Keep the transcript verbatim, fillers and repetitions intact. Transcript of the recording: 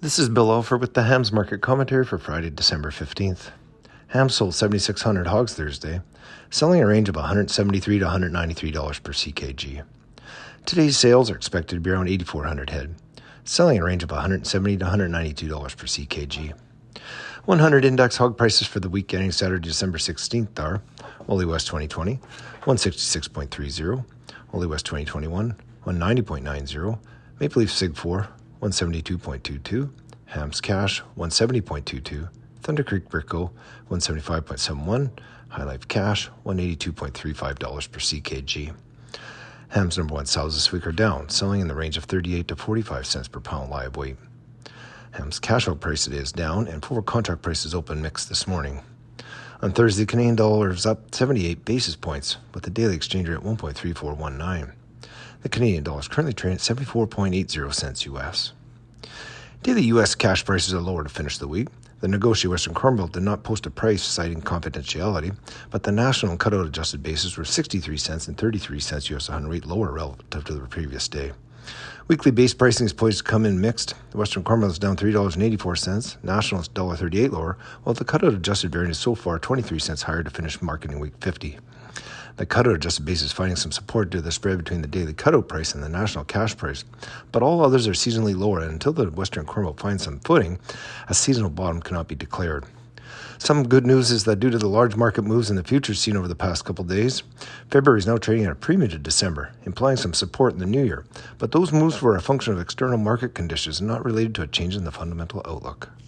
This is Bill Alford with the Hams Market Commentary for Friday, December fifteenth. Hams sold seventy-six hundred hogs Thursday, selling a range of one hundred seventy-three dollars to one hundred ninety-three dollars per C K G. Today's sales are expected to be around eighty-four hundred head, selling a range of one hundred seventy dollars to one hundred ninety-two dollars per C K G. one hundred index hog prices for the week ending Saturday, December sixteenth are Wooly West twenty twenty, one sixty-six point three zero, Wooly West twenty twenty-one, one ninety point nine zero, Maple Leaf Sig four, one seventy-two point two two, Hams Cash, one seventy point two two, Thunder Creek Brickle, one seventy-five point seven one, High Life Cash, one eighty-two point three five dollars per C K G. Hams number one sows this week are down, selling in the range of thirty-eight to forty-five cents per pound live weight. Hams cash out price today is down, and forward contract prices open mixed this morning. On Thursday, the Canadian dollar is up seventy-eight basis points, with the daily exchange rate at one point three four one nine. The Canadian dollar is currently trading at seventy-four point eight zero cents U S. Daily U S cash prices are lower to finish the week. The negotiated Western Corn Belt did not post a price citing confidentiality, but the national and cutout adjusted basis were sixty-three cents and thirty-three cents U S one hundred rate lower relative to the previous day. Weekly base pricing is poised to come in mixed. The Western Corn Belt is down three dollars and eighty-four cents, national is one dollar thirty-eight lower, while the cutout adjusted variant is so far twenty-three cents higher to finish marketing week fifty. The cutout adjusted base is finding some support due to the spread between the daily cutout price and the national cash price, but all others are seasonally lower, and until the Western Corn Belt finds some footing, a seasonal bottom cannot be declared. Some good news is that due to the large market moves in the futures seen over the past couple days, February is now trading at a premium to December, implying some support in the new year, but those moves were a function of external market conditions and not related to a change in the fundamental outlook.